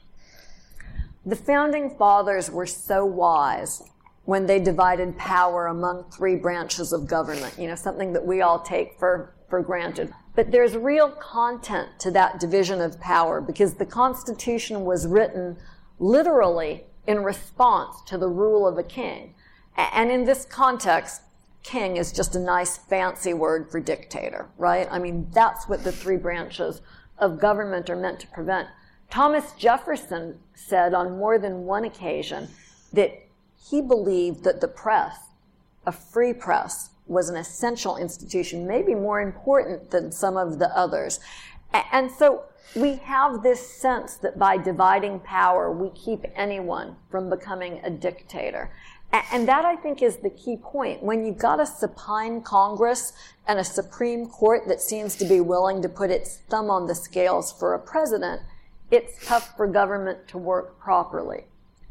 The Founding Fathers were so wise when they divided power among three branches of government, something that we all take for granted. But there's real content to that division of power, because the Constitution was written literally in response to the rule of a king. And in this context, king is just a nice fancy word for dictator, right? I mean, that's what the three branches of government are meant to prevent. Thomas Jefferson said on more than one occasion that he believed that the press, a free press, was an essential institution, maybe more important than some of the others. And so we have this sense that by dividing power, we keep anyone from becoming a dictator. And that, I think, is the key point. When you've got a supine Congress and a Supreme Court that seems to be willing to put its thumb on the scales for a president, it's tough for government to work properly.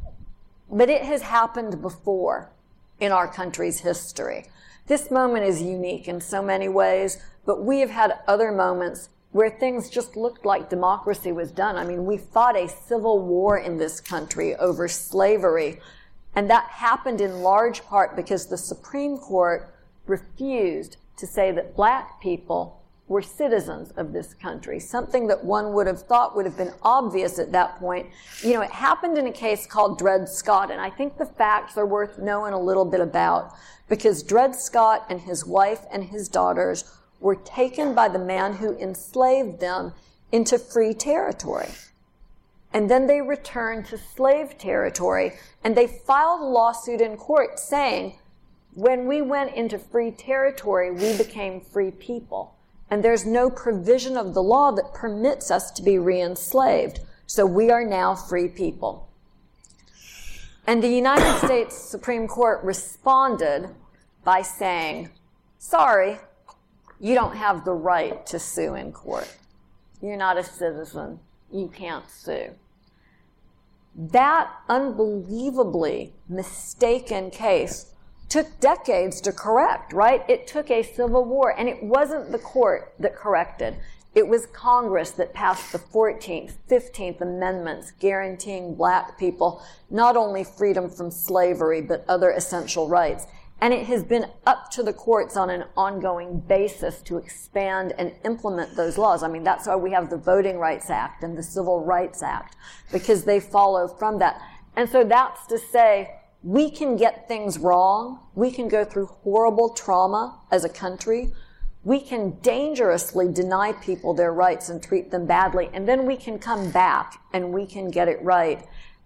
But it has happened before in our country's history. This moment is unique in so many ways, but we have had other moments where things just looked like democracy was done. I mean, we fought a civil war in this country over slavery, and that happened in large part because the Supreme Court refused to say that black people were citizens of this country, something that one would have thought would have been obvious at that point. It happened in a case called Dred Scott, and I think the facts are worth knowing a little bit about, because Dred Scott and his wife and his daughters were taken by the man who enslaved them into free territory. And then they returned to slave territory, and they filed a lawsuit in court saying, when we went into free territory, we became free people. And there's no provision of the law that permits us to be re-enslaved. So we are now free people. And the United States Supreme Court responded by saying, sorry, you don't have the right to sue in court. You're not a citizen. You can't sue. That unbelievably mistaken case took decades to correct, right? It took a civil war, and it wasn't the court that corrected. It was Congress that passed the 14th, 15th Amendments guaranteeing black people not only freedom from slavery, but other essential rights. And it has been up to the courts on an ongoing basis to expand and implement those laws. I mean, that's why we have the Voting Rights Act and the Civil Rights Act, because they follow from that. And so that's to say, we can get things wrong. We can go through horrible trauma as a country. We can dangerously deny people their rights and treat them badly. And then we can come back and we can get it right.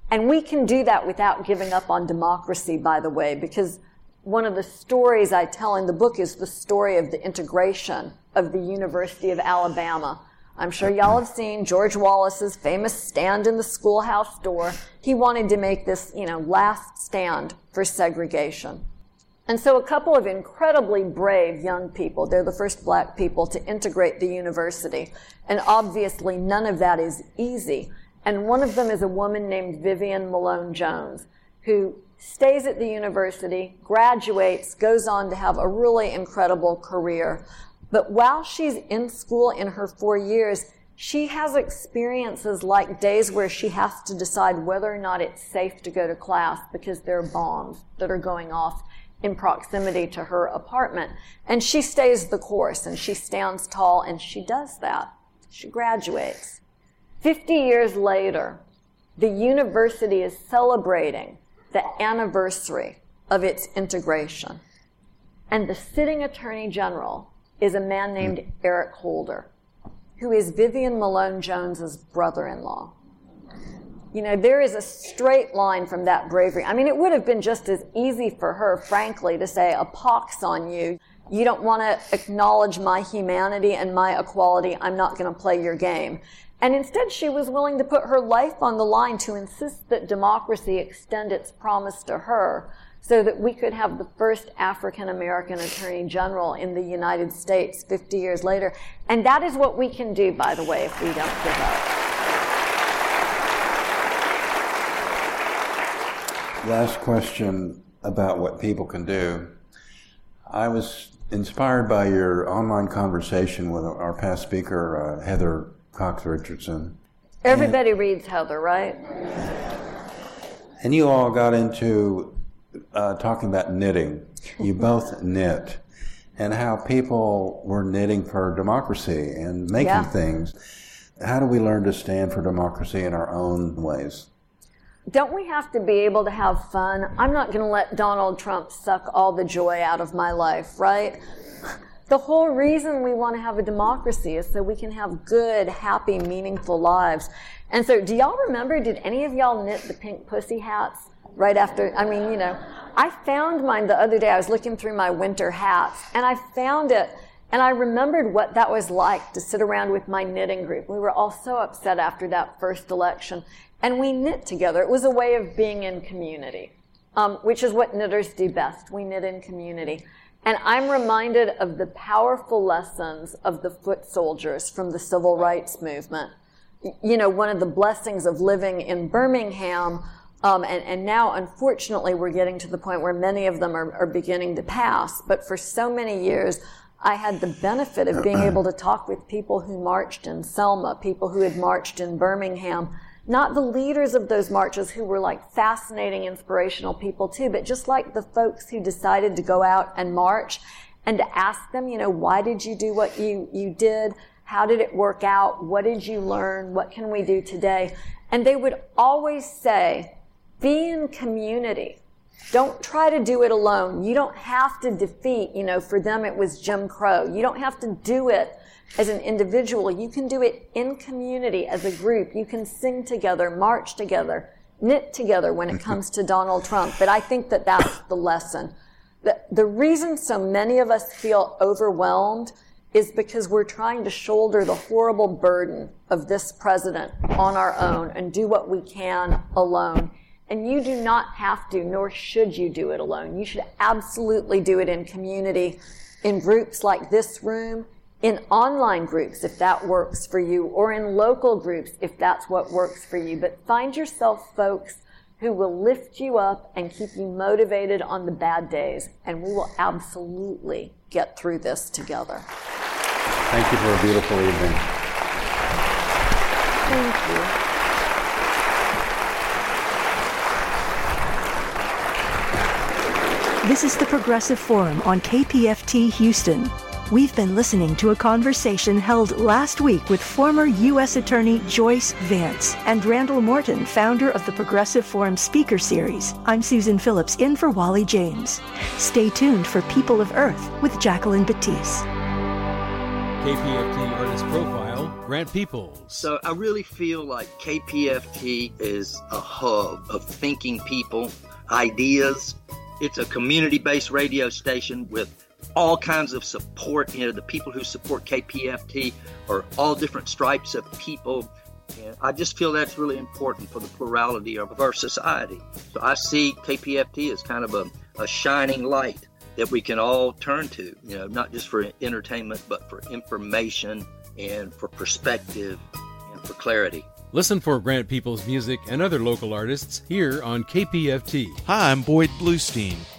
And we can do that without giving up on democracy, by the way, because one of the stories I tell in the book is the story of the integration of the University of Alabama. I'm sure y'all have seen George Wallace's famous stand in the schoolhouse door. He wanted to make this, last stand for segregation. And so a couple of incredibly brave young people, they're the first black people to integrate the university. And obviously none of that is easy. And one of them is a woman named Vivian Malone Jones, who stays at the university, graduates, goes on to have a really incredible career. But while she's in school in her 4 years, she has experiences like days where she has to decide whether or not it's safe to go to class because there are bombs that are going off in proximity to her apartment. And she stays the course, and she stands tall, and she does that. She graduates. 50 years later, the university is celebrating the anniversary of its integration. And the sitting attorney general is a man named Eric Holder, who is Vivian Malone Jones's brother-in-law. There is a straight line from that bravery. I mean, it would have been just as easy for her, frankly, to say, a pox on you. You don't want to acknowledge my humanity and my equality. I'm not going to play your game. And instead, she was willing to put her life on the line to insist that democracy extend its promise to her so that we could have the first African-American Attorney General in the United States 50 years later. And that is what we can do, by the way, if we don't give up. Last question about what people can do. I was inspired by your online conversation with our past speaker, Heather Cox Richardson. Everybody reads Heather, right? And you all got into talking about knitting. You both knit, and how people were knitting for democracy and making things. How do we learn to stand for democracy in our own ways? Don't we have to be able to have fun? I'm not going to let Donald Trump suck all the joy out of my life, right? The whole reason we want to have a democracy is so we can have good, happy, meaningful lives. And so do y'all remember, did any of y'all knit the pink pussy hats right after? I found mine the other day. I was looking through my winter hats, and I found it, and I remembered what that was like to sit around with my knitting group. We were all so upset after that first election, and we knit together. It was a way of being in community, which is what knitters do best. We knit in community. And I'm reminded of the powerful lessons of the foot soldiers from the civil rights movement. One of the blessings of living in Birmingham, and now, unfortunately, we're getting to the point where many of them are beginning to pass. But for so many years, I had the benefit of being able to talk with people who marched in Selma, people who had marched in Birmingham, not the leaders of those marches who were like fascinating, inspirational people too, but just like the folks who decided to go out and march, and to ask them, why did you do what you did? How did it work out? What did you learn? What can we do today? And they would always say, be in community. Don't try to do it alone. You don't have to defeat, for them it was Jim Crow. You don't have to do it as an individual. You can do it in community as a group. You can sing together, march together, knit together when it comes to Donald Trump. But I think that that's the lesson. The reason so many of us feel overwhelmed is because we're trying to shoulder the horrible burden of this president on our own and do what we can alone. And you do not have to, nor should you do it alone. You should absolutely do it in community, in groups like this room, in online groups if that works for you, or in local groups if that's what works for you. But find yourself folks who will lift you up and keep you motivated on the bad days, and we will absolutely get through this together. Thank you for a beautiful evening. Thank you. This is the Progressive Forum on KPFT Houston. We've been listening to a conversation held last week with former U.S. Attorney Joyce Vance and Randall Morton, founder of the Progressive Forum Speaker Series. I'm Susan Phillips, in for Wally James. Stay tuned for People of Earth with Jacqueline Batiste. KPFT Artist Profile, Grant Peoples. So I really feel like KPFT is a hub of thinking people, ideas. It's a community-based radio station with all kinds of support. You know, the people who support KPFT are all different stripes of people. And I just feel that's really important for the plurality of our society. So I see KPFT as kind of a shining light that we can all turn to, you know, not just for entertainment, but for information and for perspective and for clarity. Listen for Grant Peoples' music and other local artists here on KPFT. Hi, I'm Boyd Bluestein.